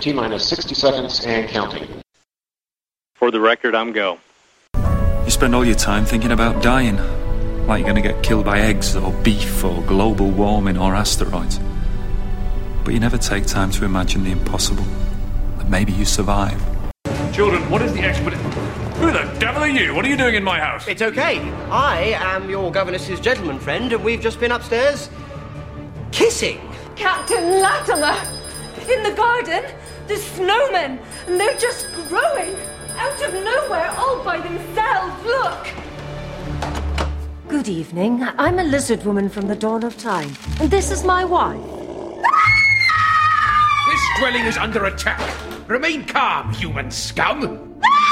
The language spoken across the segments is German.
T-minus 60 seconds and counting. For the record, I'm go. You spend all your time thinking about dying, like you're going to get killed by eggs or beef or global warming or asteroids. But you never take time to imagine the impossible, that maybe you survive. Children, what is the expedition? Who the devil are you? What are you doing in my house? It's okay. I am your governess's gentleman friend, and we've just been upstairs kissing. Captain Latimer! In the garden, the snowmen, and they're just growing out of nowhere all by themselves. Look! Good evening. I'm a lizard woman from the dawn of time, and this is my wife. This dwelling is under attack. Remain calm, human scum.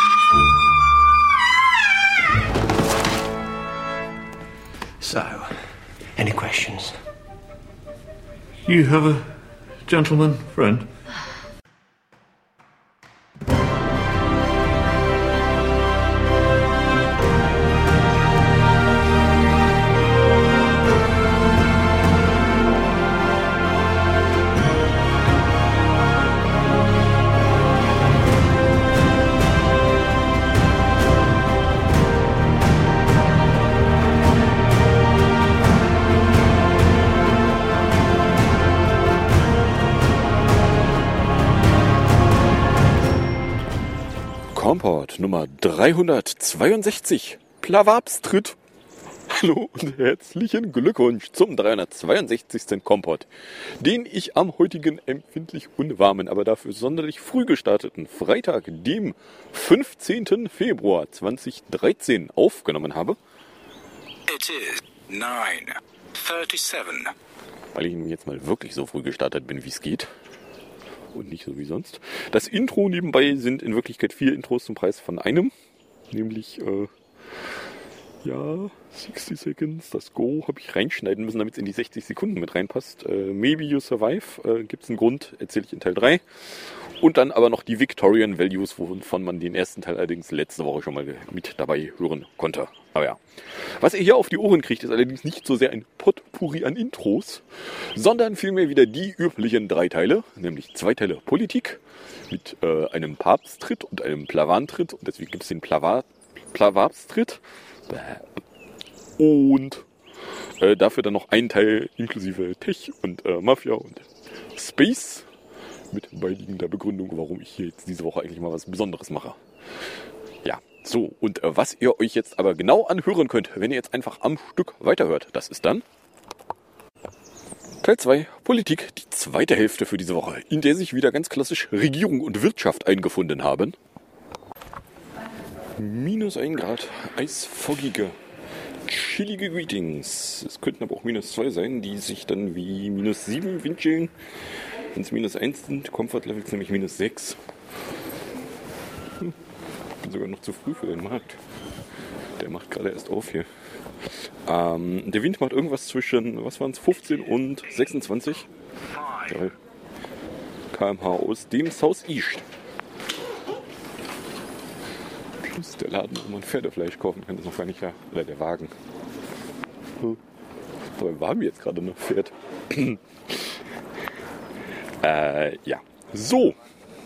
So, any questions? You have a gentleman friend? Kompott Nummer 362, Plawabstritt. Hallo und herzlichen Glückwunsch zum 362. Kompott, den ich am heutigen empfindlich unwarmen, aber dafür sonderlich früh gestarteten Freitag, dem 15. Februar 2013 aufgenommen habe. It is 9:37. Weil ich jetzt mal wirklich so früh gestartet bin, wie es geht. Und nicht so wie sonst. Das Intro nebenbei sind in Wirklichkeit 4 Intros zum Preis von einem. Nämlich, 60 Seconds, das Go habe ich reinschneiden müssen, damit es in die 60 Sekunden mit reinpasst. Maybe You Survive, gibt es einen Grund, erzähle ich in Teil 3. Und dann aber noch die Victorian Values, wovon man den ersten Teil allerdings letzte Woche schon mal mit dabei hören konnte. Aber ja, was ihr hier auf die Ohren kriegt, ist allerdings nicht so sehr ein Potpourri an Intros, sondern vielmehr wieder die üblichen 3 Teile, nämlich 2 Teile Politik mit einem Papsttritt und einem Plawantritt. Und deswegen gibt es den Plawabstritt. Und dafür dann noch einen Teil inklusive Tech und Mafia und Space mit beiliegender Begründung, warum ich hier jetzt diese Woche eigentlich mal was Besonderes mache. Ja, so, und was ihr euch jetzt aber genau anhören könnt, wenn ihr jetzt einfach am Stück weiterhört, das ist dann Teil 2, Politik, die zweite Hälfte für diese Woche, in der sich wieder ganz klassisch Regierung und Wirtschaft eingefunden haben. -1 Grad, eisfoggige, chillige Greetings. Es könnten aber auch -2 sein, die sich dann wie -7 windchillen. Wenn es -1 sind, Comfort-Level nämlich -6. Bin sogar noch zu früh für den Markt. Der macht gerade erst auf hier. Der Wind macht irgendwas zwischen, was waren es, 15 und 26 km/h aus dem Southeast. Plus der Laden, wo man Pferdefleisch kaufen kann, ist noch gar nicht da. Oder der Wagen. Aber wir haben jetzt gerade noch Pferd. Ja. So.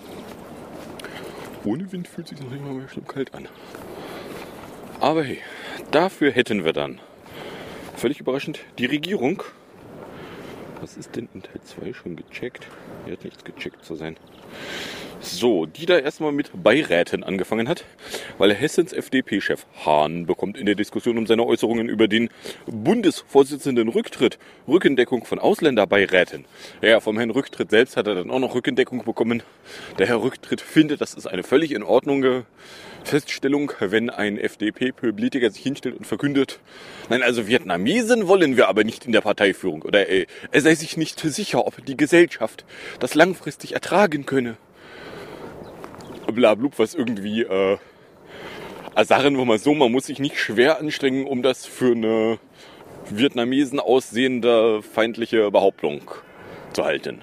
Ohne Wind fühlt sich noch immer mehr schlimm kalt an. Aber hey, dafür hätten wir dann, völlig überraschend, die Regierung. Was ist denn in Teil 2 schon gecheckt? Hier hat nichts gecheckt zu sein. So, die da erstmal mit Beiräten angefangen hat, weil Hessens FDP-Chef Hahn bekommt in der Diskussion um seine Äußerungen über den Bundesvorsitzenden Rücktritt Rückendeckung von Ausländerbeiräten. Ja, vom Herrn Rücktritt selbst hat er dann auch noch Rückendeckung bekommen. Der Herr Rücktritt findet, das ist eine völlig in Ordnung Feststellung, wenn ein FDP-Politiker sich hinstellt und verkündet, nein, also Vietnamesen wollen wir aber nicht in der Parteiführung. Oder er sei sich nicht sicher, ob die Gesellschaft das langfristig ertragen könne. Blablub, was irgendwie Sachen, wo man muss sich nicht schwer anstrengen, um das für eine Vietnamesen aussehende feindliche Behauptung zu halten.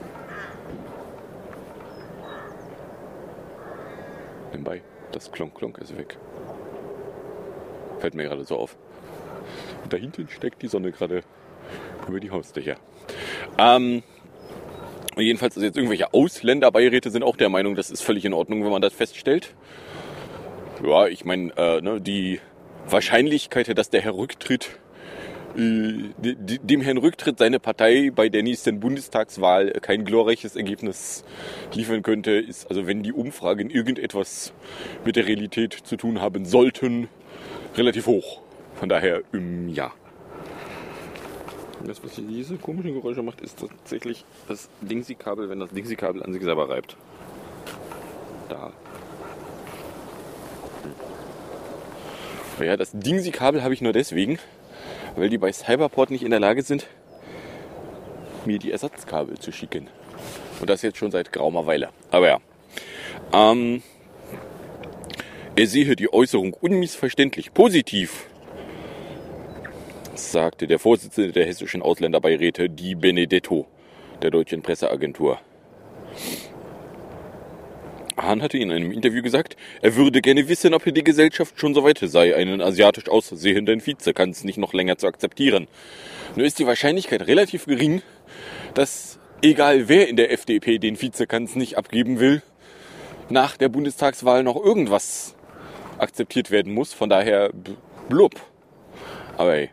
Nebenbei, das Klonk-Klonk ist weg. Fällt mir gerade so auf. Und da hinten steckt die Sonne gerade über die Hausdächer. Und jedenfalls, also jetzt irgendwelche Ausländerbeiräte sind auch der Meinung, das ist völlig in Ordnung, wenn man das feststellt. Ja, ich meine, die Wahrscheinlichkeit, dass der Herr dem Herrn Rücktritt seine Partei bei der nächsten Bundestagswahl kein glorreiches Ergebnis liefern könnte, ist, also wenn die Umfragen irgendetwas mit der Realität zu tun haben sollten, relativ hoch. Von daher, ja. Das, was diese komischen Geräusche macht, ist tatsächlich das Dingsy-Kabel, wenn das Dingsy-Kabel an sich selber reibt. Da. Ja, das Dingsy-Kabel habe ich nur deswegen, weil die bei Cyberport nicht in der Lage sind, mir die Ersatzkabel zu schicken. Und das jetzt schon seit geraumer Weile. Aber ja. Er sehe die Äußerung unmissverständlich positiv, sagte der Vorsitzende der hessischen Ausländerbeiräte, Di Benedetto, der deutschen Presseagentur. Hahn hatte in einem Interview gesagt, er würde gerne wissen, ob die Gesellschaft schon so weit sei, einen asiatisch aussehenden Vizekanzler nicht noch länger zu akzeptieren. Nur ist die Wahrscheinlichkeit relativ gering, dass, egal wer in der FDP den Vizekanzler nicht abgeben will, nach der Bundestagswahl noch irgendwas akzeptiert werden muss. Von daher, blub. Aber ey.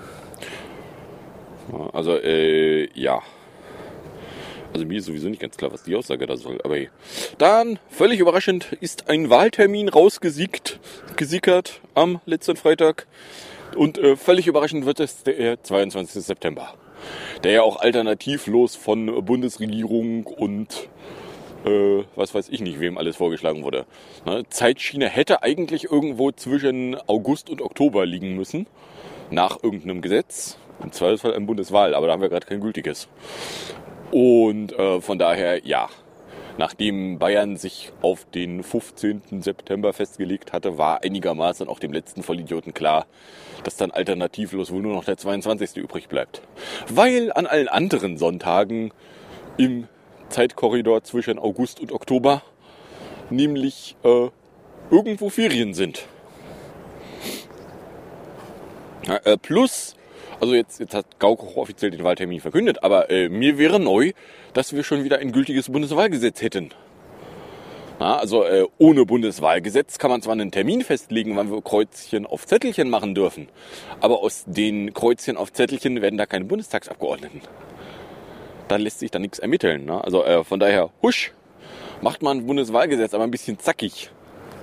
Also, ja. Also mir ist sowieso nicht ganz klar, was die Aussage da soll. Aber hey. Dann, völlig überraschend, ist ein Wahltermin gesickert am letzten Freitag. Und völlig überraschend wird es der 22. September. Der ja auch alternativlos von Bundesregierung und was weiß ich nicht, wem alles vorgeschlagen wurde. Zeitschiene hätte eigentlich irgendwo zwischen August und Oktober liegen müssen. Nach irgendeinem Gesetz. Im Zweifelsfall ein Bundeswahl, aber da haben wir gerade kein gültiges. Und von daher, ja, nachdem Bayern sich auf den 15. September festgelegt hatte, war einigermaßen auch dem letzten Vollidioten klar, dass dann alternativlos wohl nur noch der 22. übrig bleibt. Weil an allen anderen Sonntagen im Zeitkorridor zwischen August und Oktober nämlich irgendwo Ferien sind. Plus, also jetzt hat Gauck offiziell den Wahltermin verkündet, aber mir wäre neu, dass wir schon wieder ein gültiges Bundeswahlgesetz hätten. Also ohne Bundeswahlgesetz kann man zwar einen Termin festlegen, wann wir Kreuzchen auf Zettelchen machen dürfen, aber aus den Kreuzchen auf Zettelchen werden da keine Bundestagsabgeordneten. Da lässt sich da nichts ermitteln. Ne? Also von daher, husch, macht man ein Bundeswahlgesetz, aber ein bisschen zackig.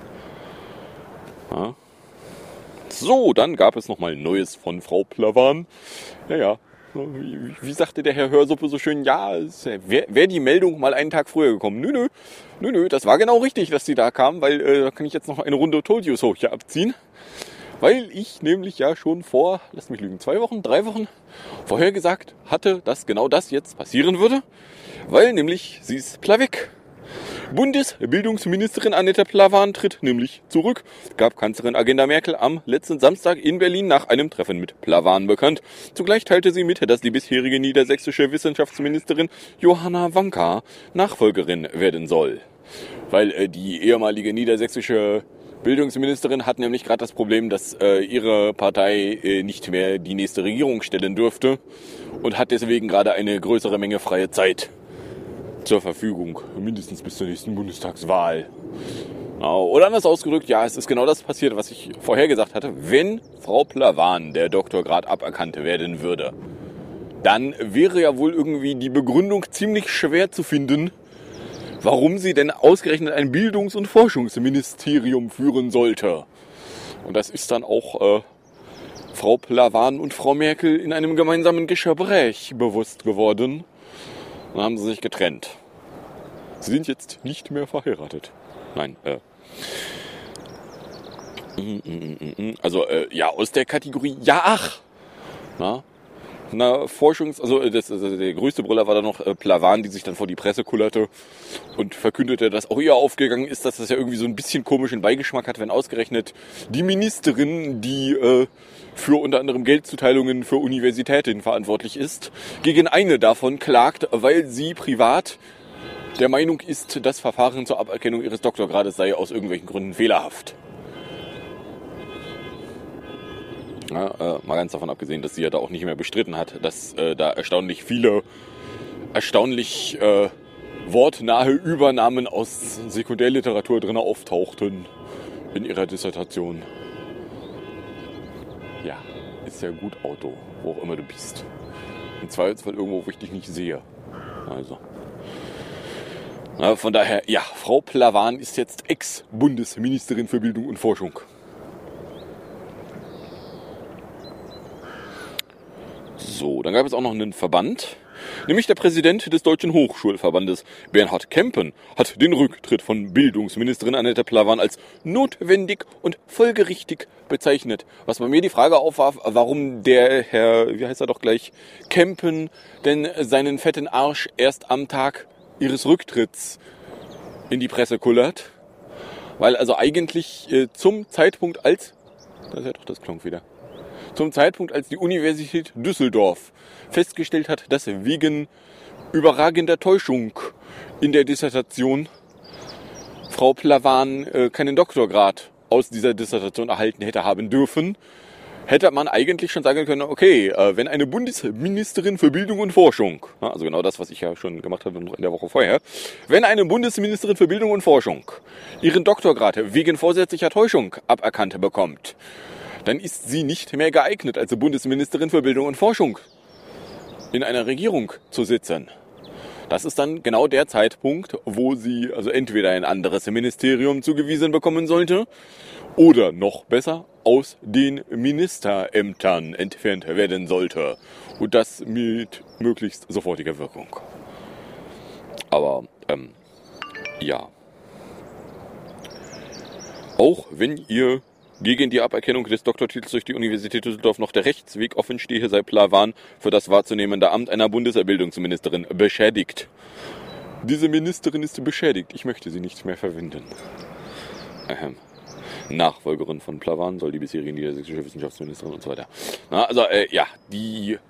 Ja. So, dann gab es nochmal Neues von Frau Plavan. Ja. Wie sagte der Herr Hörsuppe so schön, ja, wäre die Meldung mal einen Tag früher gekommen. Nö, das war genau richtig, dass sie da kam, weil da kann ich jetzt noch eine Runde Told You So hier abziehen. Weil ich nämlich ja schon vor, lass mich lügen, 3 Wochen vorher gesagt hatte, dass genau das jetzt passieren würde. Weil nämlich sie ist Plavek. Bundesbildungsministerin Annette Plavan tritt nämlich zurück, gab Kanzlerin Angela Merkel am letzten Samstag in Berlin nach einem Treffen mit Plavan bekannt. Zugleich teilte sie mit, dass die bisherige niedersächsische Wissenschaftsministerin Johanna Wanka Nachfolgerin werden soll. Weil die ehemalige niedersächsische Bildungsministerin hat nämlich gerade das Problem, dass ihre Partei nicht mehr die nächste Regierung stellen dürfte und hat deswegen gerade eine größere Menge freie Zeit zur Verfügung, mindestens bis zur nächsten Bundestagswahl. Oder anders ausgedrückt, ja, es ist genau das passiert, was ich vorher gesagt hatte. Wenn Frau Plavan der Doktorgrad aberkannt werden würde, dann wäre ja wohl irgendwie die Begründung ziemlich schwer zu finden, warum sie denn ausgerechnet ein Bildungs- und Forschungsministerium führen sollte. Und das ist dann auch Frau Plavan und Frau Merkel in einem gemeinsamen Gespräch bewusst geworden. Dann haben sie sich getrennt. Sie sind jetzt nicht mehr verheiratet. Nein, also, ja, aus der Kategorie, ja, ach. Der größte Brüller war dann noch Plavan, die sich dann vor die Presse kullerte und verkündete, dass auch ihr aufgegangen ist, dass das ja irgendwie so ein bisschen komischen Beigeschmack hat, wenn ausgerechnet die Ministerin, die für unter anderem Geldzuteilungen für Universitäten verantwortlich ist, gegen eine davon klagt, weil sie privat der Meinung ist, das Verfahren zur Aberkennung ihres Doktorgrades sei aus irgendwelchen Gründen fehlerhaft. Ja, mal ganz davon abgesehen, dass sie ja da auch nicht mehr bestritten hat, dass da erstaunlich viele erstaunlich wortnahe Übernahmen aus Sekundärliteratur drin auftauchten in ihrer Dissertation. Ja, ist ja gut, Auto, wo auch immer du bist. Im Zweifelsfall irgendwo, wo ich dich nicht sehe. Also. Na, von daher, ja, Frau Plavan ist jetzt Ex-Bundesministerin für Bildung und Forschung. So, dann gab es auch noch einen Verband. Nämlich der Präsident des Deutschen Hochschulverbandes, Bernhard Kempen, hat den Rücktritt von Bildungsministerin Annette Plavan als notwendig und folgerichtig bezeichnet. Was bei mir die Frage aufwarf, warum der Herr, wie heißt er doch gleich, Kempen denn seinen fetten Arsch erst am Tag ihres Rücktritts in die Presse kullert. Weil also eigentlich zum Zeitpunkt als, das ist ja doch das Klonk wieder, zum Zeitpunkt als die Universität Düsseldorf festgestellt hat, dass wegen überragender Täuschung in der Dissertation Frau Plavan keinen Doktorgrad aus dieser Dissertation erhalten hätte haben dürfen, hätte man eigentlich schon sagen können, okay, wenn eine Bundesministerin für Bildung und Forschung, also genau das, was ich ja schon gemacht habe in der Woche vorher, wenn eine Bundesministerin für Bildung und Forschung ihren Doktorgrad wegen vorsätzlicher Täuschung aberkannt bekommt, dann ist sie nicht mehr geeignet, als Bundesministerin für Bildung und Forschung in einer Regierung zu sitzen. Das ist dann genau der Zeitpunkt, wo sie also entweder ein anderes Ministerium zugewiesen bekommen sollte oder noch besser aus den Ministerämtern entfernt werden sollte. Und das mit möglichst sofortiger Wirkung. Aber, ja. Auch wenn ihr gegen die Aberkennung des Doktortitels durch die Universität Düsseldorf noch der Rechtsweg offen stehe, sei Plavan für das wahrzunehmende Amt einer Bundesbildungsministerin beschädigt. Diese Ministerin ist beschädigt. Ich möchte sie nicht mehr verwenden. Nachfolgerin von Plavan soll die bisherige niedersächsische Wissenschaftsministerin und so weiter. Na, also, ja, die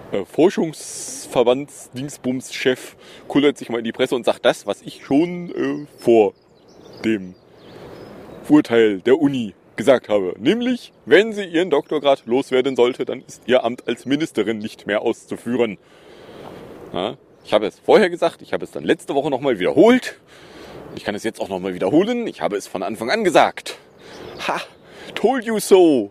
Forschungsverbandsdingsbums-Chef kullert sich mal in die Presse und sagt das, was ich schon vor dem Urteil der Uni gesagt habe. Nämlich, wenn sie ihren Doktorgrad loswerden sollte, dann ist ihr Amt als Ministerin nicht mehr auszuführen. Ja, ich habe es vorher gesagt, ich habe es dann letzte Woche nochmal wiederholt. Ich kann es jetzt auch nochmal wiederholen. Ich habe es von Anfang an gesagt. Ha! Told you so!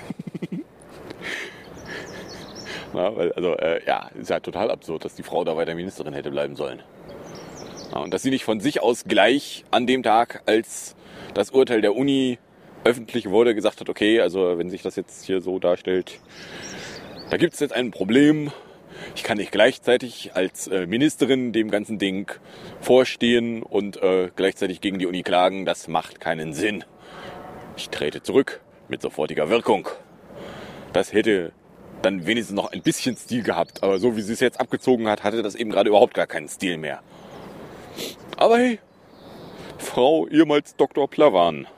Na, weil, also, ja, ist ja total absurd, dass die Frau da weiter Ministerin hätte bleiben sollen. Ja, und dass sie nicht von sich aus gleich an dem Tag, als das Urteil der Uni öffentlich wurde, gesagt hat, okay, also wenn sich das jetzt hier so darstellt, da gibt es jetzt ein Problem. Ich kann nicht gleichzeitig als Ministerin dem ganzen Ding vorstehen und gleichzeitig gegen die Uni klagen. Das macht keinen Sinn. Ich trete zurück mit sofortiger Wirkung. Das hätte dann wenigstens noch ein bisschen Stil gehabt. Aber so wie sie es jetzt abgezogen hat, hatte das eben gerade überhaupt gar keinen Stil mehr. Aber hey, Frau ehemals Dr. Plavan.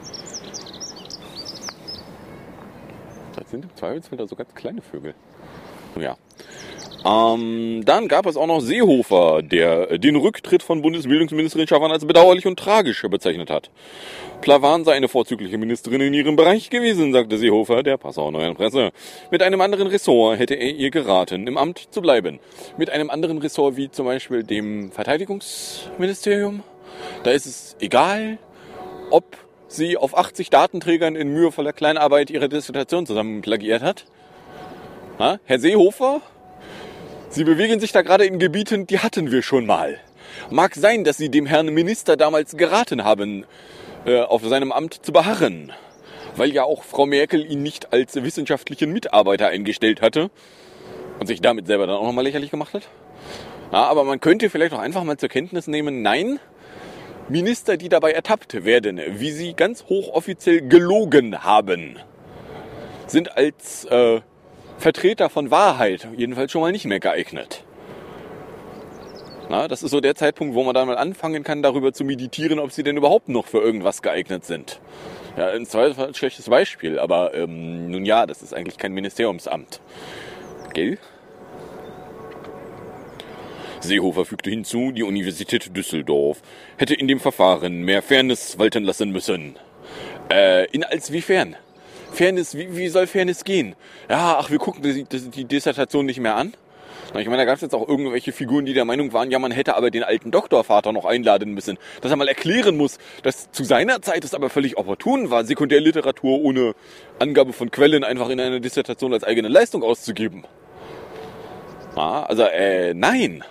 Das sind im Zweifelsfall da so ganz kleine Vögel. Ja. Dann gab es auch noch Seehofer, der den Rücktritt von Bundesbildungsministerin Schavan als bedauerlich und tragisch bezeichnet hat. Plavan sei eine vorzügliche Ministerin in ihrem Bereich gewesen, sagte Seehofer der Passauer Neuen Presse. Mit einem anderen Ressort hätte er ihr geraten, im Amt zu bleiben. Mit einem anderen Ressort wie zum Beispiel dem Verteidigungsministerium. Da ist es egal, ob sie auf 80 Datenträgern in mühevoller Kleinarbeit ihre Dissertation zusammen plagiiert hat. Na, Herr Seehofer, Sie bewegen sich da gerade in Gebieten, die hatten wir schon mal. Mag sein, dass Sie dem Herrn Minister damals geraten haben, auf seinem Amt zu beharren, weil ja auch Frau Merkel ihn nicht als wissenschaftlichen Mitarbeiter eingestellt hatte und sich damit selber dann auch nochmal lächerlich gemacht hat. Ja, aber man könnte vielleicht auch einfach mal zur Kenntnis nehmen, nein, Minister, die dabei ertappt werden, wie sie ganz hochoffiziell gelogen haben, sind als Vertreter von Wahrheit jedenfalls schon mal nicht mehr geeignet. Na, das ist so der Zeitpunkt, wo man dann mal anfangen kann, darüber zu meditieren, ob sie denn überhaupt noch für irgendwas geeignet sind. Ja, im Zweifelsfall ein schlechtes Beispiel, aber nun ja, das ist eigentlich kein Ministeriumsamt. Gell? Seehofer fügte hinzu, die Universität Düsseldorf hätte in dem Verfahren mehr Fairness walten lassen müssen. Inwiefern? Fairness, wie soll Fairness gehen? Ja, ach, wir gucken die Dissertation nicht mehr an. Ich meine, da gab es jetzt auch irgendwelche Figuren, die der Meinung waren, ja, man hätte aber den alten Doktorvater noch einladen müssen. Dass er mal erklären muss, dass zu seiner Zeit es aber völlig opportun war, Sekundärliteratur ohne Angabe von Quellen einfach in einer Dissertation als eigene Leistung auszugeben. Na, also, nein.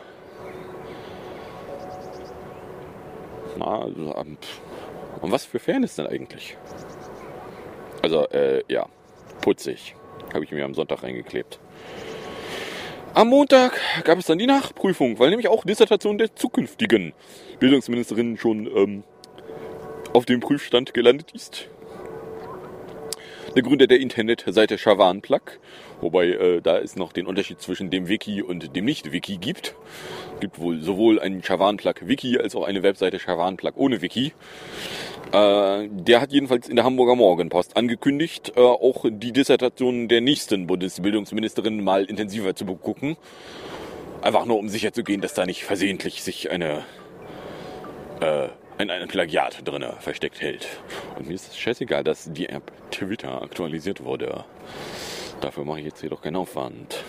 Na, also, und was für Fairness denn eigentlich? Also, ja, putzig. Habe ich mir am Sonntag reingeklebt. Am Montag gab es dann die Nachprüfung, weil nämlich auch Dissertation der zukünftigen Bildungsministerin schon auf dem Prüfstand gelandet ist. Der Gründer der Internetseite Schawanplug, wobei da es noch den Unterschied zwischen dem Wiki und dem Nicht-Wiki gibt. Es gibt wohl sowohl einen Schawanplug-Wiki als auch eine Webseite Schawanplug ohne Wiki. Der hat jedenfalls in der Hamburger Morgenpost angekündigt, auch die Dissertation der nächsten Bundesbildungsministerin mal intensiver zu begucken. Einfach nur, um sicherzugehen, dass da nicht versehentlich sich ein Plagiat drin versteckt hält. Und mir ist es scheißegal, dass die App Twitter aktualisiert wurde. Dafür mache ich jetzt hier doch keinen Aufwand.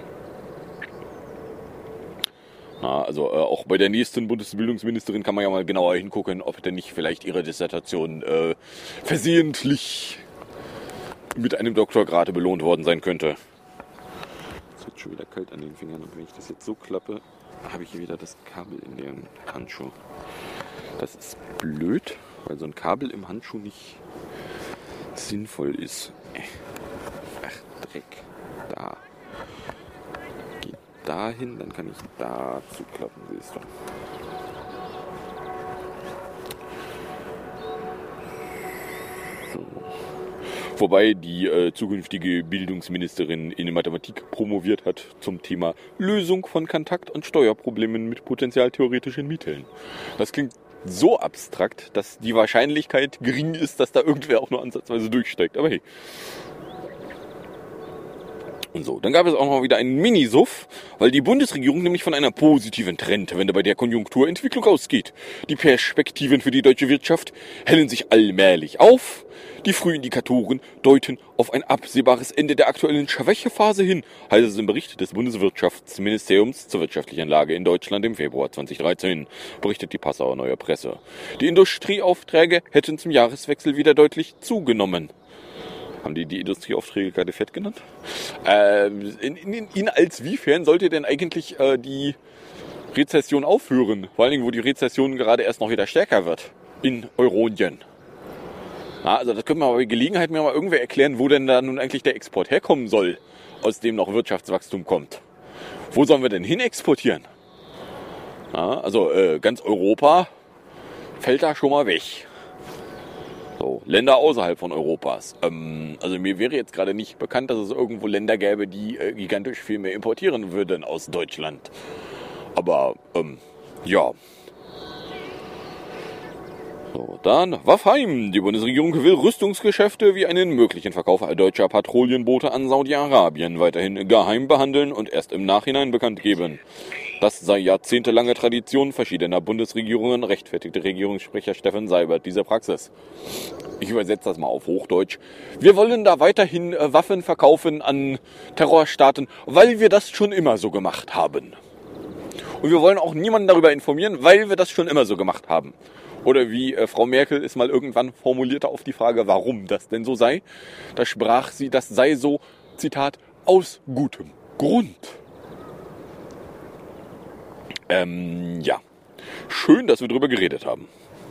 Na, also auch bei der nächsten Bundesbildungsministerin kann man ja mal genauer hingucken, ob denn nicht vielleicht ihre Dissertation versehentlich mit einem Doktorgrad belohnt worden sein könnte. Es wird schon wieder kalt an den Fingern und wenn ich das jetzt so klappe, habe ich hier wieder das Kabel in dem Handschuh. Das ist blöd, weil so ein Kabel im Handschuh nicht sinnvoll ist. Ach, Dreck. Da. Geht dahin, dann kann ich da zuklappen, siehst du. So. Wobei die zukünftige Bildungsministerin in Mathematik promoviert hat zum Thema Lösung von Kontakt- und Steuerproblemen mit potenzialtheoretischen Mitteln. Das klingt so abstrakt, dass die Wahrscheinlichkeit gering ist, dass da irgendwer auch nur ansatzweise durchsteigt. Aber hey. Und so, dann gab es auch noch wieder einen Mini-Suff, weil die Bundesregierung nämlich von einer positiven Trendwende bei der Konjunkturentwicklung ausgeht. Die Perspektiven für die deutsche Wirtschaft hellen sich allmählich auf. Die Frühindikatoren deuten auf ein absehbares Ende der aktuellen Schwächephase hin, heißt es im Bericht des Bundeswirtschaftsministeriums zur wirtschaftlichen Lage in Deutschland im Februar 2013, berichtet die Passauer Neue Presse. Die Industrieaufträge hätten zum Jahreswechsel wieder deutlich zugenommen. Haben die Industrieaufträge gerade fett genannt? In als wiefern sollte denn eigentlich die Rezession aufhören? Vor allen Dingen, wo die Rezession gerade erst noch wieder stärker wird. In Eurodien. Na, also das können wir aber bei Gelegenheit mir mal irgendwer erklären, wo denn da nun eigentlich der Export herkommen soll, aus dem noch Wirtschaftswachstum kommt. Wo sollen wir denn hin exportieren? Na, also ganz Europa fällt da schon mal weg. So, Länder außerhalb von Europas. Also mir wäre jetzt gerade nicht bekannt, dass es irgendwo Länder gäbe, die gigantisch viel mehr importieren würden aus Deutschland. Aber, ja. So, dann Waffheim. Die Bundesregierung will Rüstungsgeschäfte wie einen möglichen Verkauf deutscher Patrouillenboote an Saudi-Arabien weiterhin geheim behandeln und erst im Nachhinein bekannt geben. Das sei jahrzehntelange Tradition verschiedener Bundesregierungen, rechtfertigte Regierungssprecher Steffen Seibert diese Praxis. Ich übersetze das mal auf Hochdeutsch. Wir wollen da weiterhin Waffen verkaufen an Terrorstaaten, weil wir das schon immer so gemacht haben. Und wir wollen auch niemanden darüber informieren, weil wir das schon immer so gemacht haben. Oder wie Frau Merkel es mal irgendwann formulierte auf die Frage, warum das denn so sei. Da sprach sie, das sei so, Zitat, aus gutem Grund. Ja. Schön, dass wir drüber geredet haben.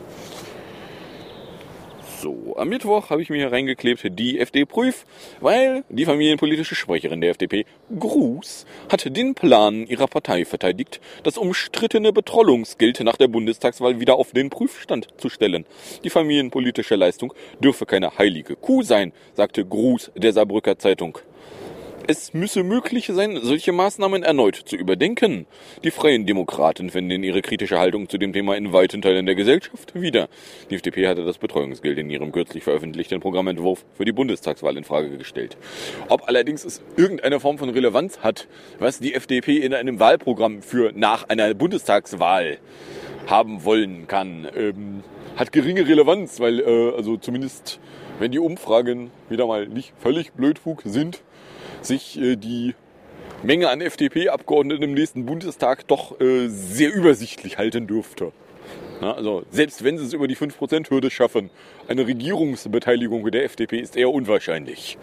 So, am Mittwoch habe ich mir hier reingeklebt, die FD-Prüf, weil die familienpolitische Sprecherin der FDP, Gruß, hat den Plan ihrer Partei verteidigt, das umstrittene Betrollungsgeld nach der Bundestagswahl wieder auf den Prüfstand zu stellen. Die familienpolitische Leistung dürfe keine heilige Kuh sein, sagte Gruß der Saarbrücker Zeitung. Es müsse möglich sein, solche Maßnahmen erneut zu überdenken. Die Freien Demokraten finden ihre kritische Haltung zu dem Thema in weiten Teilen der Gesellschaft wieder. Die FDP hatte das Betreuungsgeld in ihrem kürzlich veröffentlichten Programmentwurf für die Bundestagswahl in Frage gestellt. Ob allerdings es irgendeine Form von Relevanz hat, was die FDP in einem Wahlprogramm für nach einer Bundestagswahl haben wollen kann, hat geringe Relevanz, weil also zumindest wenn die Umfragen wieder mal nicht völlig Blödfug sind, sich die Menge an FDP-Abgeordneten im nächsten Bundestag doch sehr übersichtlich halten dürfte. Ja, also selbst wenn sie es über die 5%-Hürde schaffen, eine Regierungsbeteiligung der FDP ist eher unwahrscheinlich.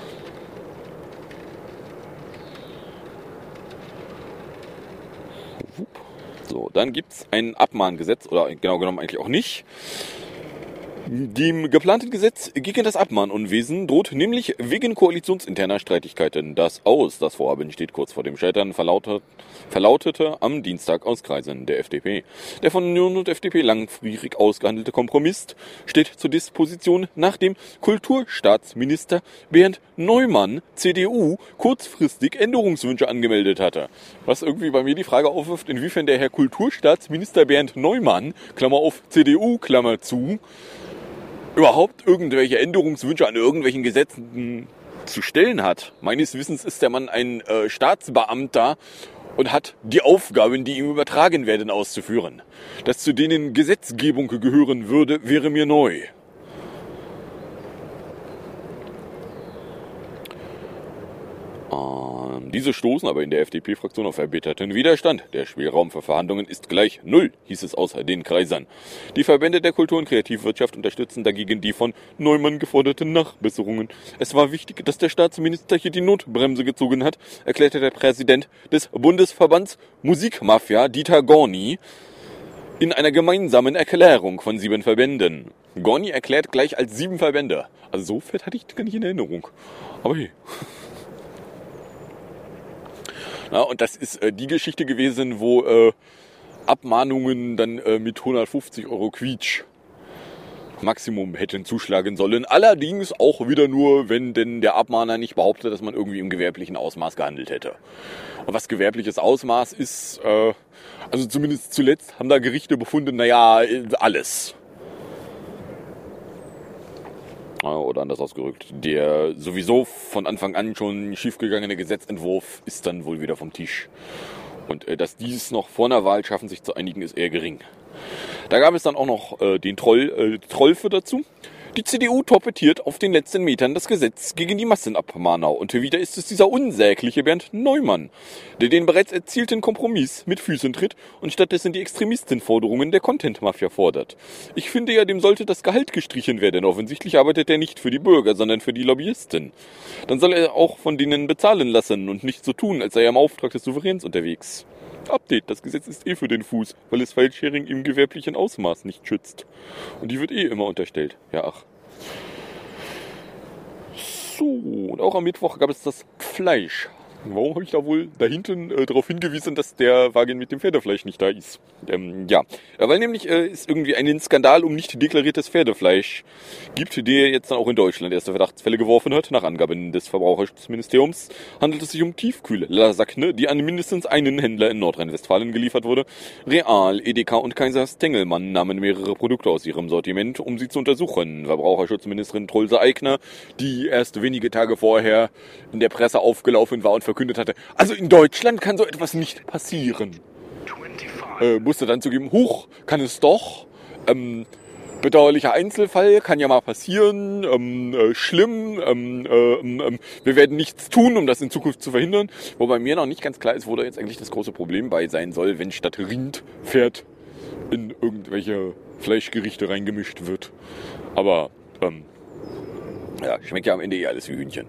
So, dann gibt es ein Abmahngesetz, oder genau genommen eigentlich auch nicht. Dem geplanten Gesetz gegen das Abmahnunwesen droht nämlich wegen koalitionsinterner Streitigkeiten das aus. Das Vorhaben steht kurz vor dem Scheitern, verlautete am Dienstag aus Kreisen der FDP. Der von Union und FDP langfristig ausgehandelte Kompromiss steht zur Disposition, nachdem Kulturstaatsminister Bernd Neumann, CDU, kurzfristig Änderungswünsche angemeldet hatte. Was irgendwie bei mir die Frage aufwirft, inwiefern der Herr Kulturstaatsminister Bernd Neumann, Klammer auf CDU, Klammer zu, überhaupt irgendwelche Änderungswünsche an irgendwelchen Gesetzen zu stellen hat. Meines Wissens ist der Mann ein Staatsbeamter und hat die Aufgaben, die ihm übertragen werden, auszuführen. Dass zu denen Gesetzgebung gehören würde, wäre mir neu. Diese stoßen aber in der FDP-Fraktion auf erbitterten Widerstand. Der Spielraum für Verhandlungen ist gleich null, hieß es aus den Kreisern. Die Verbände der Kultur- und Kreativwirtschaft unterstützen dagegen die von Neumann geforderten Nachbesserungen. Es war wichtig, dass der Staatsminister hier die Notbremse gezogen hat, erklärte der Präsident des Bundesverbands Musikmafia, Dieter Gorni, in einer gemeinsamen Erklärung von 7 Verbänden. Gorni erklärt gleich als 7 Verbände. Also so fett hatte ich gar nicht in Erinnerung. Aber hey. Ja, und das ist die Geschichte gewesen, wo Abmahnungen dann mit 150 € Quietsch Maximum hätten zuschlagen sollen. Allerdings auch wieder nur, wenn denn der Abmahner nicht behauptet, dass man irgendwie im gewerblichen Ausmaß gehandelt hätte. Und was gewerbliches Ausmaß ist, also zumindest zuletzt haben da Gerichte befunden, naja, alles. Oder anders ausgerückt, der sowieso von Anfang an schon schiefgegangene Gesetzentwurf ist dann wohl wieder vom Tisch. Und dass dies noch vor einer Wahl schaffen, sich zu einigen, ist eher gering. Da gab es dann auch noch den Trollfe dazu. Die CDU torpediert auf den letzten Metern das Gesetz gegen die Massenabmahner. Und wieder ist es dieser unsägliche Bernd Neumann, der den bereits erzielten Kompromiss mit Füßen tritt und stattdessen die Extremistenforderungen der Content-Mafia fordert. Ich finde ja, dem sollte das Gehalt gestrichen werden. Offensichtlich arbeitet er nicht für die Bürger, sondern für die Lobbyisten. Dann soll er auch von denen bezahlen lassen und nicht so tun, als sei er im Auftrag des Souveräns unterwegs. Update, das Gesetz ist für den Fuß, weil es Filesharing im gewerblichen Ausmaß nicht schützt. Und die wird immer unterstellt. Ja, ach. So, und auch am Mittwoch gab es das Fleisch. Warum habe ich da wohl da hinten darauf hingewiesen, dass der Wagen mit dem Pferdefleisch nicht da ist? Ja, weil nämlich es irgendwie einen Skandal um nicht deklariertes Pferdefleisch gibt, der jetzt dann auch in Deutschland erste Verdachtsfälle geworfen hat. Nach Angaben des Verbraucherschutzministeriums handelt es sich um Tiefkühl-Lasagne, die an mindestens einen Händler in Nordrhein-Westfalen geliefert wurde. Real, Edeka und Kaisers Tengelmann nahmen mehrere Produkte aus ihrem Sortiment, um sie zu untersuchen. Verbraucherschutzministerin Trolse Aigner, die erst wenige Tage vorher in der Presse aufgelaufen war und verkündet hatte, also in Deutschland kann so etwas nicht passieren. Musste dann zugeben, huch, kann es doch. Bedauerlicher Einzelfall, kann ja mal passieren, schlimm, wir werden nichts tun, um das in Zukunft zu verhindern. Wobei mir noch nicht ganz klar ist, wo da jetzt eigentlich das große Problem bei sein soll, wenn statt Rind Pferd in irgendwelche Fleischgerichte reingemischt wird. Aber, ja, schmeckt ja am Ende alles wie Hühnchen.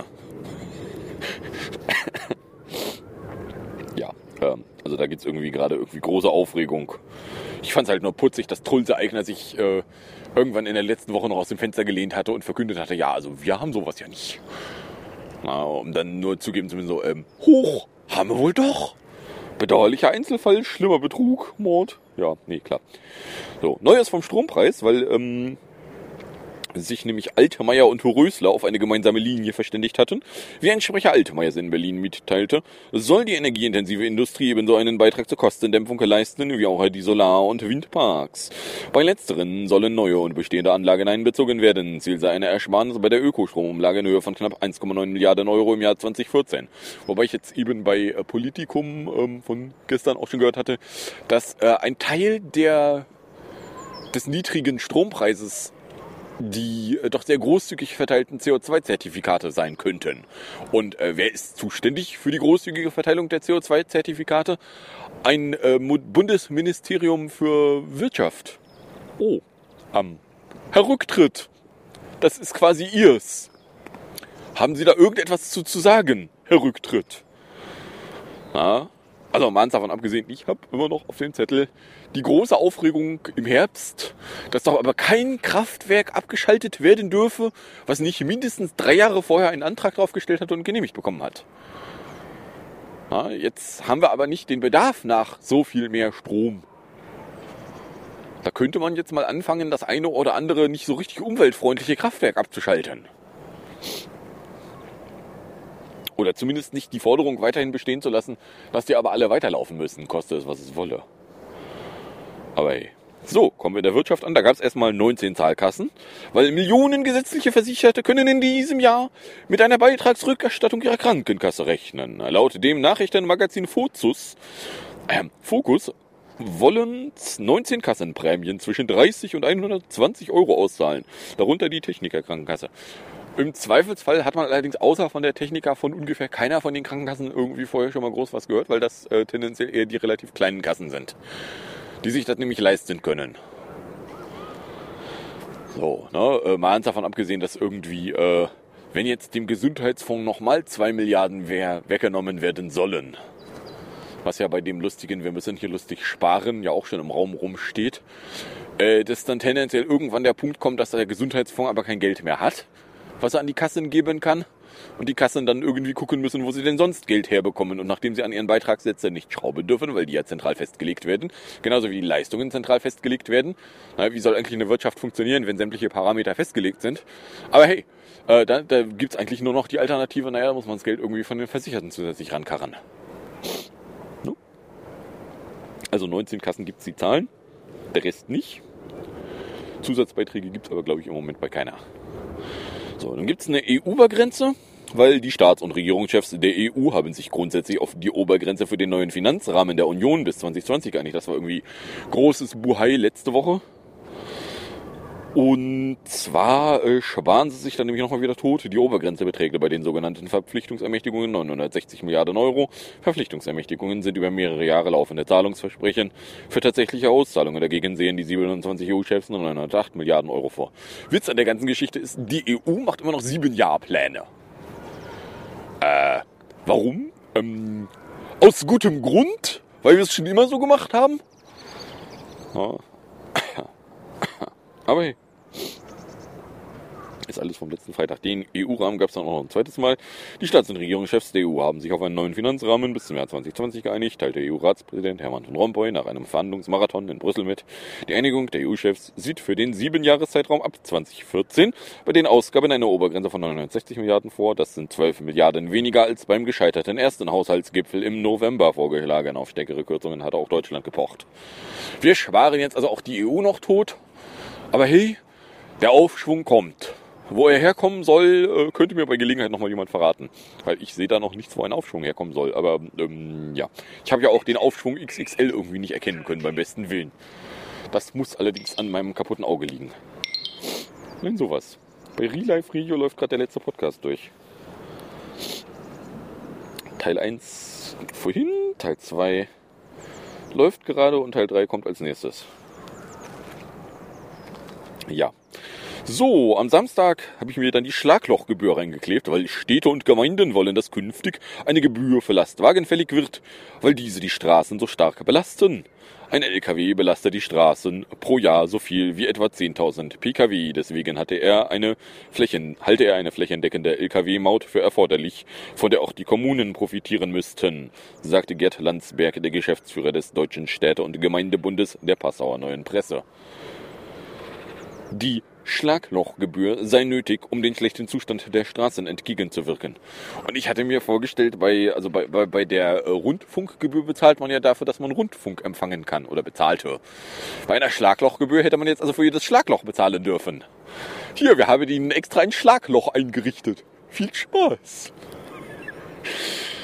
Ja, also da gibt's irgendwie gerade große Aufregung. Ich fand's halt nur putzig, dass Trulse Aigner sich irgendwann in der letzten Woche noch aus dem Fenster gelehnt hatte und verkündet hatte, ja, also wir haben sowas ja nicht. Na, um dann nur zugeben zu müssen, so, hoch, haben wir wohl doch. Bedauerlicher Einzelfall, schlimmer Betrug, Mord. Ja, nee, klar. So, Neues vom Strompreis, weil sich nämlich Altmaier und Rösler auf eine gemeinsame Linie verständigt hatten. Wie ein Sprecher Altmaiers in Berlin mitteilte, soll die energieintensive Industrie ebenso einen Beitrag zur Kostendämpfung leisten, wie auch die Solar- und Windparks. Bei letzteren sollen neue und bestehende Anlagen einbezogen werden. Ziel sei eine Ersparnis bei der Ökostromumlage in Höhe von knapp 1,9 Milliarden Euro im Jahr 2014. Wobei ich jetzt eben bei Politikum von gestern auch schon gehört hatte, dass ein Teil des niedrigen Strompreises die doch sehr großzügig verteilten CO2-Zertifikate sein könnten. Und wer ist zuständig für die großzügige Verteilung der CO2-Zertifikate? Ein Bundesministerium für Wirtschaft. Oh, Herr Rücktritt, das ist quasi Ihrs. Haben Sie da irgendetwas zu sagen, Herr Rücktritt? Ja, also mal davon abgesehen, ich habe immer noch auf dem Zettel die große Aufregung im Herbst, dass doch aber kein Kraftwerk abgeschaltet werden dürfe, was nicht mindestens 3 Jahre vorher einen Antrag drauf gestellt hat und genehmigt bekommen hat. Ja, jetzt haben wir aber nicht den Bedarf nach so viel mehr Strom. Da könnte man jetzt mal anfangen, das eine oder andere nicht so richtig umweltfreundliche Kraftwerk abzuschalten. Oder zumindest nicht die Forderung weiterhin bestehen zu lassen, dass die aber alle weiterlaufen müssen, koste es, was es wolle. Aber hey. So, kommen wir der Wirtschaft an. Da gab es erstmal 19 Zahlkassen, weil Millionen gesetzliche Versicherte können in diesem Jahr mit einer Beitragsrückerstattung ihrer Krankenkasse rechnen. Laut dem Nachrichtenmagazin Focus wollen 19 Kassenprämien zwischen 30 und 120 Euro auszahlen, darunter die Technikerkrankenkasse. Im Zweifelsfall hat man allerdings außer von der Techniker von ungefähr keiner von den Krankenkassen irgendwie vorher schon mal groß was gehört, weil das tendenziell eher die relativ kleinen Kassen sind, die sich das nämlich leisten können. So, ne, mal ganz davon abgesehen, dass irgendwie, wenn jetzt dem Gesundheitsfonds nochmal 2 Milliarden weggenommen werden sollen, was ja bei dem lustigen, wir müssen hier lustig sparen, ja auch schon im Raum rumsteht, dass dann tendenziell irgendwann der Punkt kommt, dass der Gesundheitsfonds aber kein Geld mehr hat, was er an die Kassen geben kann. Und die Kassen dann irgendwie gucken müssen, wo sie denn sonst Geld herbekommen. Und nachdem sie an ihren Beitragssätzen nicht schrauben dürfen, weil die ja zentral festgelegt werden, genauso wie die Leistungen zentral festgelegt werden. Na, wie soll eigentlich eine Wirtschaft funktionieren, wenn sämtliche Parameter festgelegt sind? Aber hey, da gibt's eigentlich nur noch die Alternative, naja, da muss man das Geld irgendwie von den Versicherten zusätzlich rankarren. No? Also 19 Kassen gibt's die Zahlen, der Rest nicht. Zusatzbeiträge gibt's aber, glaube ich, im Moment bei keiner. So, dann gibt's eine EU-Obergrenze, weil die Staats- und Regierungschefs der EU haben sich grundsätzlich auf die Obergrenze für den neuen Finanzrahmen der Union bis 2020 geeinigt. Das war irgendwie großes Buhai letzte Woche. Und zwar sparen sie sich dann nämlich nochmal wieder tot. Die Obergrenze beträgt bei den sogenannten Verpflichtungsermächtigungen 960 Milliarden Euro. Verpflichtungsermächtigungen sind über mehrere Jahre laufende Zahlungsversprechen. Für tatsächliche Auszahlungen dagegen sehen die 27 EU-Chefs nur 908 Milliarden Euro vor. Witz an der ganzen Geschichte ist, die EU macht immer noch 7-Jahr-Pläne. Warum? Aus gutem Grund? Weil wir es schon immer so gemacht haben? Ja. Aber hey. Ist alles vom letzten Freitag. Den EU-Rahmen gab es dann auch noch ein zweites Mal. Die Staats- und Regierungschefs der EU haben sich auf einen neuen Finanzrahmen bis zum Jahr 2020 geeinigt, teilte EU-Ratspräsident Herman van Rompuy nach einem Verhandlungsmarathon in Brüssel mit. Die Einigung der EU-Chefs sieht für den 7-Jahres-Zeitraum ab 2014 bei den Ausgaben eine Obergrenze von 960 Milliarden vor. Das sind 12 Milliarden weniger als beim gescheiterten ersten Haushaltsgipfel im November vorgeschlagen. Auf stärkere Kürzungen hatte auch Deutschland gepocht. Wir sparen jetzt also auch die EU noch tot. Aber hey, der Aufschwung kommt. Wo er herkommen soll, könnte mir bei Gelegenheit nochmal jemand verraten. Weil ich sehe da noch nichts, wo ein Aufschwung herkommen soll. Aber ja, ich habe ja auch den Aufschwung XXL irgendwie nicht erkennen können, beim besten Willen. Das muss allerdings an meinem kaputten Auge liegen. Nein, sowas. Bei Real Life Radio läuft gerade der letzte Podcast durch. Teil 1 vorhin, Teil 2 läuft gerade und Teil 3 kommt als nächstes. Ja. So, am Samstag habe ich mir dann die Schlaglochgebühr reingeklebt, weil Städte und Gemeinden wollen, dass künftig eine Gebühr für Lastwagen fällig wird, weil diese die Straßen so stark belasten. Ein LKW belastet die Straßen pro Jahr so viel wie etwa 10.000 Pkw. Deswegen halte er eine flächendeckende LKW-Maut für erforderlich, von der auch die Kommunen profitieren müssten, sagte Gerd Landsberg, der Geschäftsführer des Deutschen Städte- und Gemeindebundes der Passauer Neuen Presse. Die Schlaglochgebühr sei nötig, um den schlechten Zustand der Straßen entgegenzuwirken. Und ich hatte mir vorgestellt, bei der Rundfunkgebühr bezahlt man ja dafür, dass man Rundfunk empfangen kann oder bezahlte. Bei einer Schlaglochgebühr hätte man jetzt also für jedes Schlagloch bezahlen dürfen. Hier, wir haben Ihnen extra ein Schlagloch eingerichtet. Viel Spaß.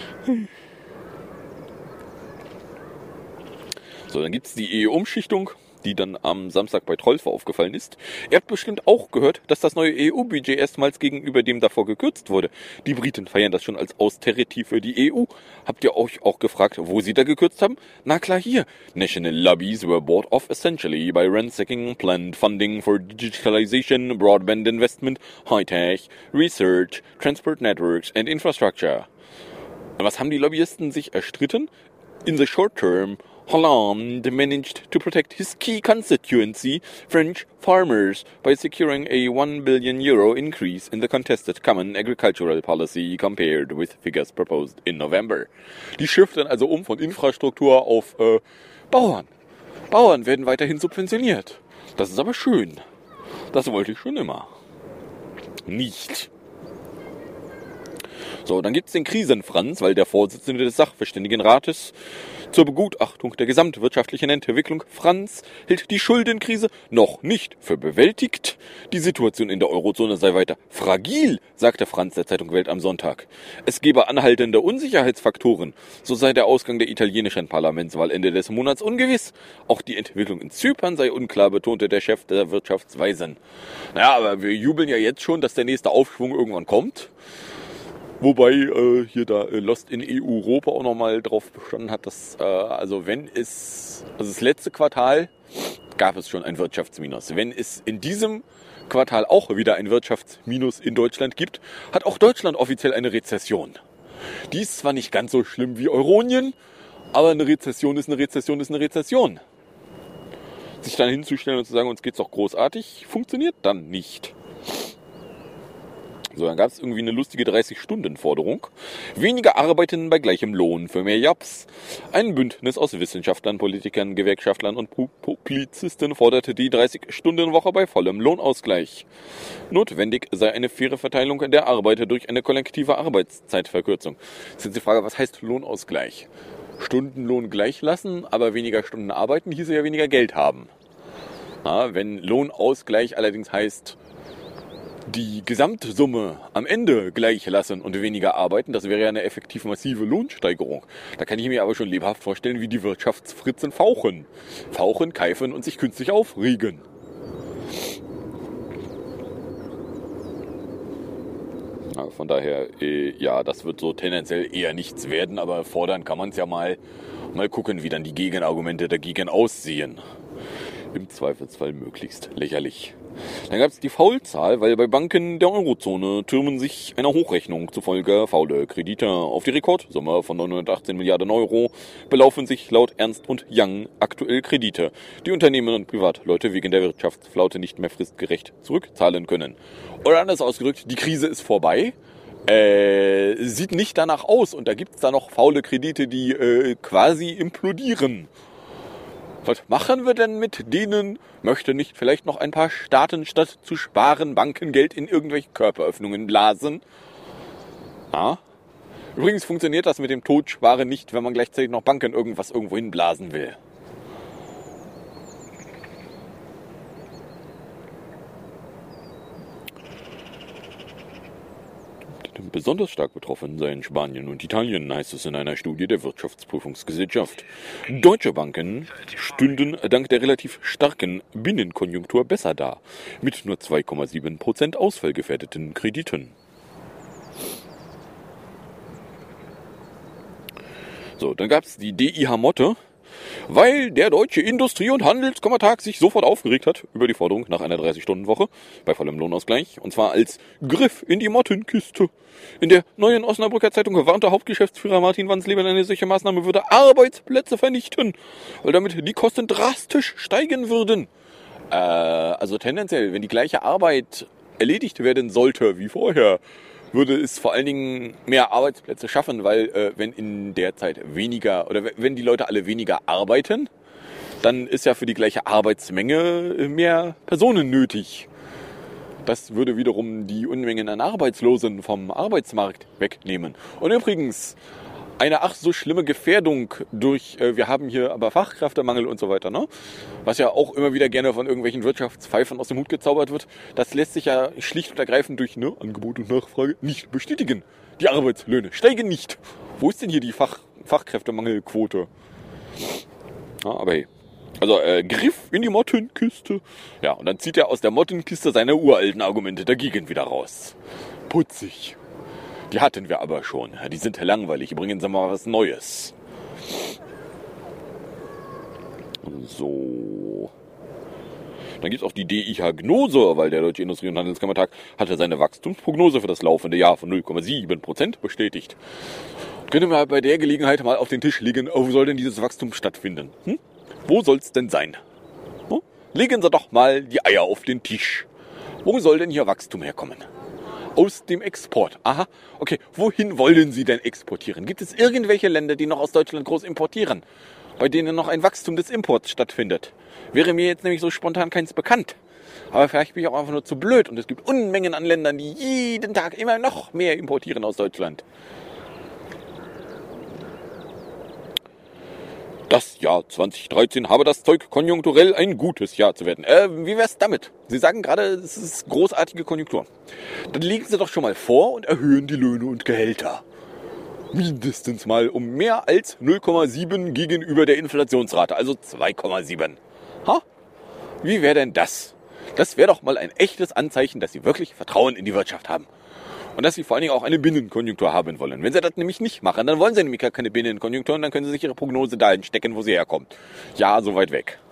So, dann gibt's die EU-Umschichtung. die dann am Samstag bei Trolls aufgefallen ist. Ihr habt bestimmt auch gehört, dass das neue EU-Budget erstmals gegenüber dem davor gekürzt wurde. Die Briten feiern das schon als Austerity für die EU. Habt ihr euch auch gefragt, wo sie da gekürzt haben? Na klar, hier. National lobbies were bought off essentially by ransacking planned funding for digitalization, broadband investment, high-tech, research, transport networks and infrastructure. Was haben die Lobbyisten sich erstritten? In the short term, Hollande managed to protect his key constituency, French farmers, by securing a €1 billion increase in the contested Common Agricultural Policy compared with figures proposed in November. Die shiften also um von Infrastruktur auf Bauern. Bauern werden weiterhin subventioniert. Das ist aber schön. Das wollte ich schon immer. Nicht. So, dann gibt's den Krisenfranz, weil der Vorsitzende des Sachverständigenrates zur Begutachtung der gesamtwirtschaftlichen Entwicklung, Franz, hält die Schuldenkrise noch nicht für bewältigt. Die Situation in der Eurozone sei weiter fragil, sagte Franz der Zeitung Welt am Sonntag. Es gebe anhaltende Unsicherheitsfaktoren. So sei der Ausgang der italienischen Parlamentswahl Ende des Monats ungewiss. Auch die Entwicklung in Zypern sei unklar, betonte der Chef der Wirtschaftsweisen. Naja, aber wir jubeln ja jetzt schon, dass der nächste Aufschwung irgendwann kommt. Wobei hier da Lost in EU-Europa auch nochmal drauf bestanden hat, dass das letzte Quartal gab es schon ein Wirtschaftsminus. Wenn es in diesem Quartal auch wieder ein Wirtschaftsminus in Deutschland gibt, hat auch Deutschland offiziell eine Rezession. Die ist zwar nicht ganz so schlimm wie Euronien, aber eine Rezession ist eine Rezession ist eine Rezession. Sich dann hinzustellen und zu sagen, uns geht's doch großartig, funktioniert dann nicht. So, dann gab es irgendwie eine lustige 30-Stunden-Forderung. Weniger Arbeiten bei gleichem Lohn für mehr Jobs. Ein Bündnis aus Wissenschaftlern, Politikern, Gewerkschaftlern und Publizisten forderte die 30-Stunden-Woche bei vollem Lohnausgleich. Notwendig sei eine faire Verteilung der Arbeit durch eine kollektive Arbeitszeitverkürzung. Jetzt ist die Frage, was heißt Lohnausgleich? Stundenlohn gleich lassen, aber weniger Stunden arbeiten, hieße ja weniger Geld haben. Na, wenn Lohnausgleich allerdings heißt, die Gesamtsumme am Ende gleich lassen und weniger arbeiten, das wäre ja eine effektiv massive Lohnsteigerung. Da kann ich mir aber schon lebhaft vorstellen, wie die Wirtschaftsfritzen fauchen. Fauchen, keifen und sich künstlich aufregen. Ja, von daher, ja, das wird so tendenziell eher nichts werden, aber fordern kann man es ja mal gucken, wie dann die Gegenargumente dagegen aussehen. Im Zweifelsfall möglichst lächerlich. Dann gab es die Faulzahl, weil bei Banken der Eurozone türmen sich einer Hochrechnung zufolge faule Kredite auf die Rekordsumme von 918 Milliarden Euro, belaufen sich laut Ernst & Young aktuell Kredite, die Unternehmen und Privatleute wegen der Wirtschaftsflaute nicht mehr fristgerecht zurückzahlen können. Oder anders ausgedrückt, die Krise ist vorbei. Sieht nicht danach aus und da gibt es da noch faule Kredite, die quasi implodieren. Was machen wir denn mit denen? Möchte nicht vielleicht noch ein paar Staaten statt zu sparen Bankengeld in irgendwelche Körperöffnungen blasen? Ja. Übrigens funktioniert das mit dem Totsparen nicht, wenn man gleichzeitig noch Banken irgendwo hinblasen will. Besonders stark betroffen seien Spanien und Italien, heißt es in einer Studie der Wirtschaftsprüfungsgesellschaft. Deutsche Banken stünden dank der relativ starken Binnenkonjunktur besser da, mit nur 2,7% ausfallgefährdeten Krediten. So, dann gab es die DIH Motte, weil der Deutsche Industrie- und Handelskammertag sich sofort aufgeregt hat über die Forderung nach einer 30-Stunden-Woche bei vollem Lohnausgleich, und zwar als Griff in die Mottenkiste. In der neuen Osnabrücker Zeitung warnte Hauptgeschäftsführer Martin Wansleben, eine solche Maßnahme würde Arbeitsplätze vernichten, weil damit die Kosten drastisch steigen würden. Also tendenziell, wenn die gleiche Arbeit erledigt werden sollte wie vorher, würde es vor allen Dingen mehr Arbeitsplätze schaffen, weil wenn in der Zeit weniger oder wenn die Leute alle weniger arbeiten, dann ist ja für die gleiche Arbeitsmenge mehr Personen nötig. Das würde wiederum die Unmengen an Arbeitslosen vom Arbeitsmarkt wegnehmen. Und übrigens, eine ach so schlimme Gefährdung durch, wir haben hier aber Fachkräftemangel und so weiter, ne? Was ja auch immer wieder gerne von irgendwelchen Wirtschaftspfeifern aus dem Hut gezaubert wird, das lässt sich ja schlicht und ergreifend durch Angebot und Nachfrage nicht bestätigen. Die Arbeitslöhne steigen nicht. Wo ist denn hier die Fachkräftemangelquote? Ja, aber hey, Also Griff in die Mottenkiste. Ja, und dann zieht er aus der Mottenkiste seine uralten Argumente dagegen wieder raus. Putzig. Die hatten wir aber schon. Die sind langweilig. Bringen Sie mal was Neues. So. Dann gibt es auch die DIH-Gnose, weil der Deutsche Industrie- und Handelskammertag hatte seine Wachstumsprognose für das laufende Jahr von 0,7% bestätigt. Könnte man bei der Gelegenheit mal auf den Tisch legen, wo soll denn dieses Wachstum stattfinden? Wo soll es denn sein? Legen Sie doch mal die Eier auf den Tisch. Wo soll denn hier Wachstum herkommen? Aus dem Export. Aha, okay. Wohin wollen Sie denn exportieren? Gibt es irgendwelche Länder, die noch aus Deutschland groß importieren, bei denen noch ein Wachstum des Imports stattfindet? Wäre mir jetzt nämlich so spontan keins bekannt. Aber vielleicht bin ich auch einfach nur zu blöd und es gibt Unmengen an Ländern, die jeden Tag immer noch mehr importieren aus Deutschland. Das Jahr 2013 habe das Zeug, konjunkturell ein gutes Jahr zu werden. Wie wär's damit? Sie sagen gerade, es ist großartige Konjunktur. Dann legen Sie doch schon mal vor und erhöhen die Löhne und Gehälter. Mindestens mal um mehr als 0,7 gegenüber der Inflationsrate, also 2,7. Wie wäre denn das? Das wäre doch mal ein echtes Anzeichen, dass Sie wirklich Vertrauen in die Wirtschaft haben. Und dass Sie vor allen Dingen auch eine Binnenkonjunktur haben wollen. Wenn Sie das nämlich nicht machen, dann wollen Sie nämlich gar keine Binnenkonjunktur und dann können Sie sich Ihre Prognose dahin stecken, wo sie herkommt. Ja, so weit weg.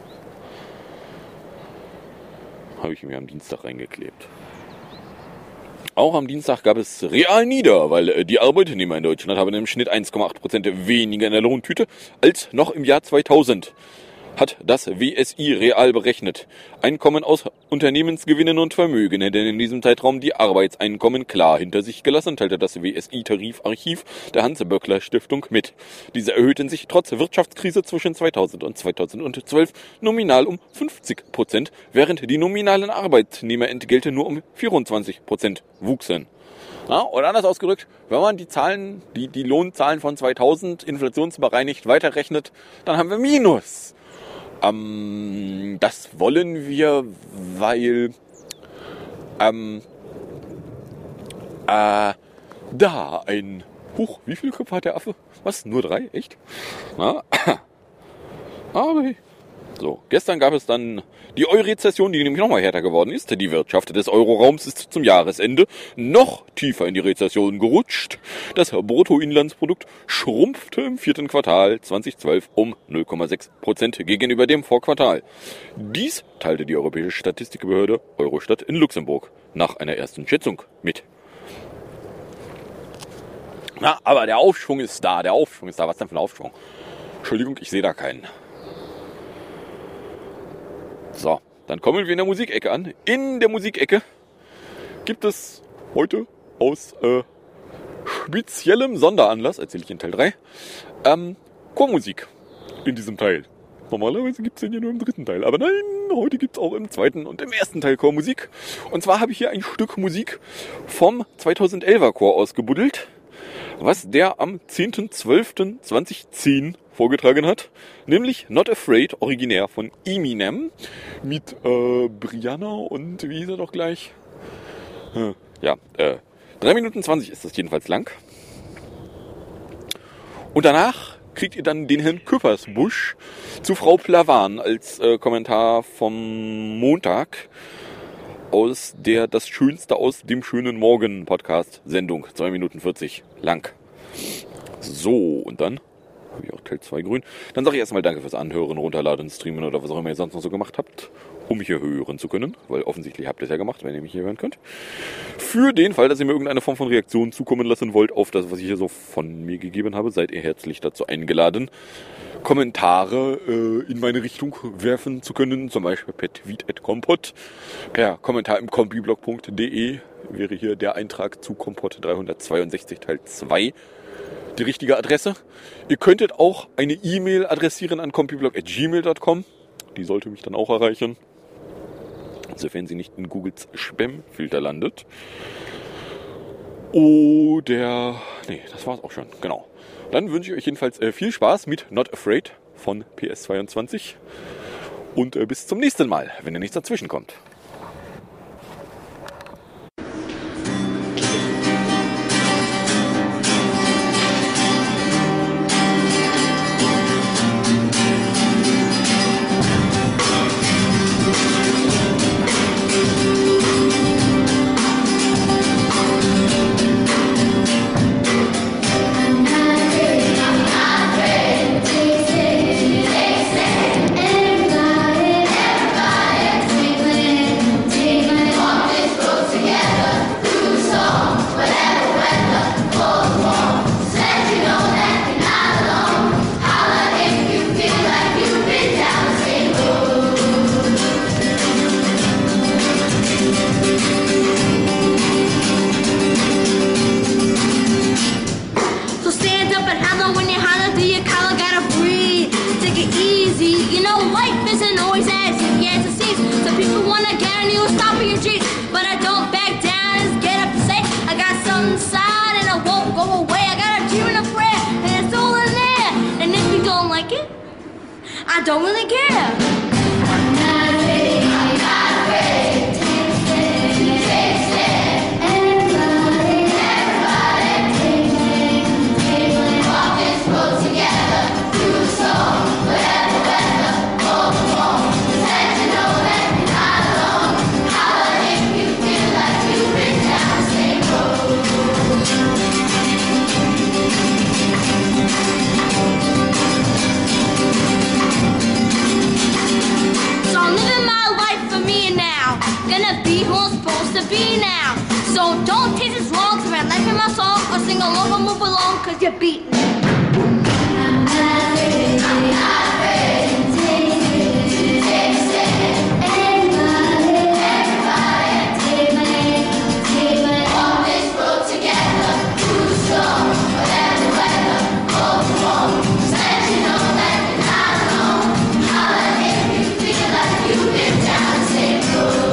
Habe ich mir am Dienstag reingeklebt. Auch am Dienstag gab es real nieder, weil die Arbeitnehmer in Deutschland haben im Schnitt 1,8% weniger in der Lohntüte als noch im Jahr 2000. Hat das WSI real berechnet. Einkommen aus Unternehmensgewinnen und Vermögen hätten in diesem Zeitraum die Arbeitseinkommen klar hinter sich gelassen, teilte das WSI-Tarifarchiv der Hans-Böckler-Stiftung mit. Diese erhöhten sich trotz Wirtschaftskrise zwischen 2000 und 2012 nominal um 50%, während die nominalen Arbeitnehmerentgelte nur um 24% wuchsen. Ja, oder anders ausgedrückt, wenn man die Zahlen, die Lohnzahlen von 2000 inflationsbereinigt weiterrechnet, dann haben wir Minus. Das wollen wir, weil da ein... wie viele Köpfe hat der Affe? Was? Nur 3? Echt? Na? Aber so, gestern gab es dann die Eurezession, die nämlich nochmal härter geworden ist. Die Wirtschaft des Euroraums ist zum Jahresende noch tiefer in die Rezession gerutscht. Das Bruttoinlandsprodukt schrumpfte im 4. Quartal 2012 um 0,6% gegenüber dem Vorquartal. Dies teilte die Europäische Statistikbehörde Eurostat in Luxemburg nach einer ersten Schätzung mit. Na, aber der Aufschwung ist da, Was denn für ein Aufschwung? Entschuldigung, ich sehe da keinen. So, dann kommen wir in der Musikecke an. In der Musikecke gibt es heute aus speziellem Sonderanlass, erzähle ich in Teil 3, Chormusik in diesem Teil. Normalerweise gibt es den ja nur im 3. Teil, aber nein, heute gibt es auch im 2. und im 1. Teil Chormusik. Und zwar habe ich hier ein Stück Musik vom 2011er Chor ausgebuddelt, was der am 10.12.2010 vorgetragen hat, nämlich Not Afraid, originär von Eminem, mit Brianna und wie hieß er doch gleich? 3 Minuten 20 ist das jedenfalls lang. Und danach kriegt ihr dann den Herrn Küppersbusch zu Frau Plavan als Kommentar vom Montag aus der Das Schönste aus dem schönen Morgen Podcast Sendung, 2 Minuten 40 lang. So, und dann habe ich auch Teil 2 grün. Dann sage ich erstmal danke fürs Anhören, Runterladen, Streamen oder was auch immer ihr sonst noch so gemacht habt, um mich hier hören zu können, weil offensichtlich habt ihr es ja gemacht, wenn ihr mich hier hören könnt. Für den Fall, dass ihr mir irgendeine Form von Reaktion zukommen lassen wollt auf das, was ich hier so von mir gegeben habe, seid ihr herzlich dazu eingeladen, Kommentare in meine Richtung werfen zu können, zum Beispiel per tweet@kompott, per Kommentar im kompiblog.de wäre hier der Eintrag zu Kompott 362 Teil 2 die richtige Adresse. Ihr könntet auch eine E-Mail adressieren an kompiblog@gmail.com, die sollte mich dann auch erreichen, sofern sie nicht in Googles Spam-Filter landet. Das war's auch schon, genau. Dann wünsche ich euch jedenfalls viel Spaß mit Not Afraid von PS22 und bis zum nächsten Mal, wenn ihr nichts dazwischen kommt. I don't really care. Gonna be who I'm supposed to be now. So don't take this wrong, cause I like my song, or sing along or move along, cause you're beating me. I'm not afraid, I'm not afraid to take it. Everybody, take my hand, walk this road together, through the storm, whatever weather, cold or warm, just let you know that you're not alone. Holler if you feel like you've been down the same road.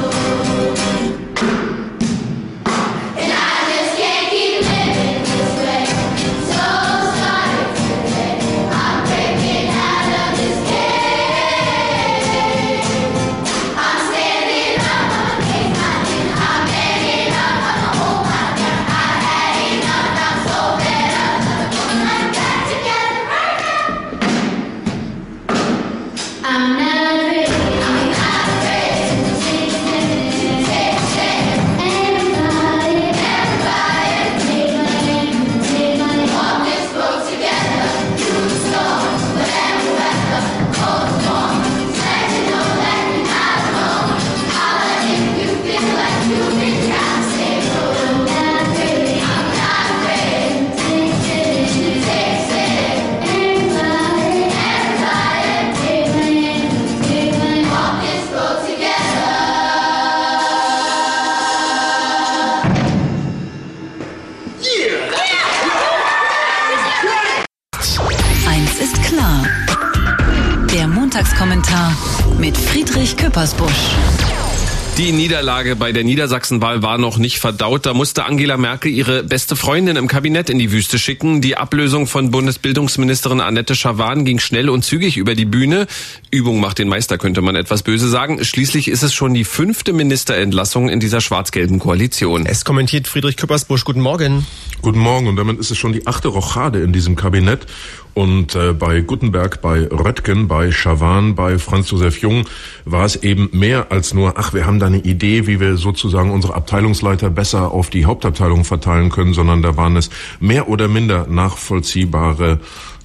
Montagskommentar mit Friedrich Küppersbusch. Die Niederlage bei der Niedersachsenwahl war noch nicht verdaut. Da musste Angela Merkel ihre beste Freundin im Kabinett in die Wüste schicken. Die Ablösung von Bundesbildungsministerin Annette Schavan ging schnell und zügig über die Bühne. Übung macht den Meister, könnte man etwas böse sagen. Schließlich ist es schon die 5. Ministerentlassung in dieser schwarz-gelben Koalition. Es kommentiert Friedrich Küppersbusch. Guten Morgen. Guten Morgen. Und damit ist es schon die 8. Rochade in diesem Kabinett. Und bei Guttenberg, bei Röttgen, bei Schavan, bei Franz Josef Jung war es eben mehr als nur, wir haben da eine Idee, wie wir sozusagen unsere Abteilungsleiter besser auf die Hauptabteilung verteilen können, sondern da waren es mehr oder minder nachvollziehbare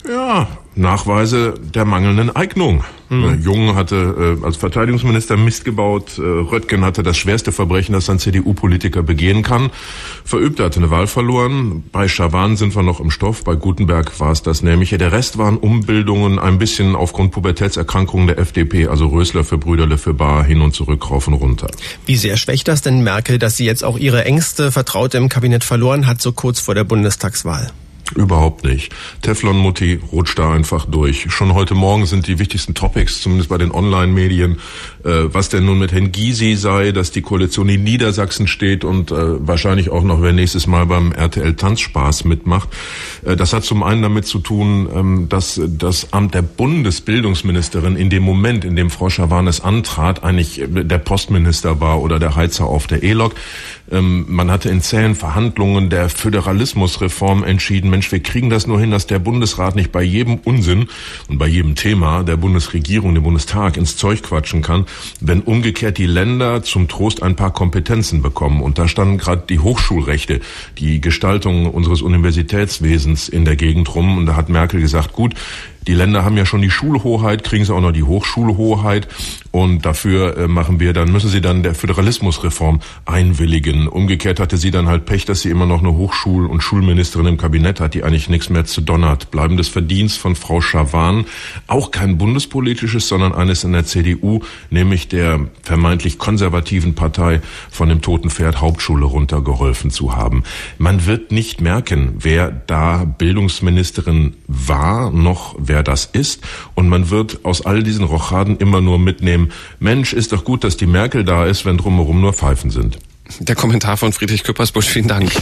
Nachweise der mangelnden Eignung. Jung hatte als Verteidigungsminister Mist gebaut, Röttgen hatte das schwerste Verbrechen, das ein CDU-Politiker begehen kann, verübt, er hatte eine Wahl verloren. Bei Schavan sind wir noch im Stoff, bei Guttenberg war es das nämlich. Der Rest waren Umbildungen, ein bisschen aufgrund Pubertätserkrankungen der FDP, also Rösler für Brüderle für Bahr, hin und zurück, rauf und runter. Wie sehr schwächt das denn Merkel, dass sie jetzt auch ihre engste Vertraute im Kabinett verloren hat, so kurz vor der Bundestagswahl? Überhaupt nicht. Teflon-Mutti rutscht da einfach durch. Schon heute Morgen sind die wichtigsten Topics, zumindest bei den Online-Medien, was denn nun mit Herrn Gysi sei, dass die Koalition in Niedersachsen steht und wahrscheinlich auch noch, wer nächstes Mal beim RTL Tanzspaß mitmacht. Das hat zum einen damit zu tun, dass das Amt der Bundesbildungsministerin in dem Moment, in dem Frau Schavan es antrat, eigentlich der Postminister war oder der Heizer auf der E-Lok. Man hatte in zähen Verhandlungen der Föderalismusreform entschieden, Mensch, wir kriegen das nur hin, dass der Bundesrat nicht bei jedem Unsinn und bei jedem Thema der Bundesregierung, dem Bundestag ins Zeug quatschen kann, wenn umgekehrt die Länder zum Trost ein paar Kompetenzen bekommen. Und da standen gerade die Hochschulrechte, die Gestaltung unseres Universitätswesens in der Gegend rum. Und da hat Merkel gesagt, gut, die Länder haben ja schon die Schulhoheit, kriegen sie auch noch die Hochschulhoheit und dafür müssen sie dann der Föderalismusreform einwilligen. Umgekehrt hatte sie dann halt Pech, dass sie immer noch eine Hochschul- und Schulministerin im Kabinett hat, die eigentlich nichts mehr zu donnert. Bleibendes Verdienst von Frau Schavan, auch kein bundespolitisches, sondern eines in der CDU, nämlich der vermeintlich konservativen Partei von dem toten Pferd Hauptschule runtergeholfen zu haben. Man wird nicht merken, wer da Bildungsministerin war, noch wer das ist. Und man wird aus all diesen Rochaden immer nur mitnehmen, Mensch, ist doch gut, dass die Merkel da ist, wenn drumherum nur Pfeifen sind. Der Kommentar von Friedrich Küppersbusch, vielen Dank.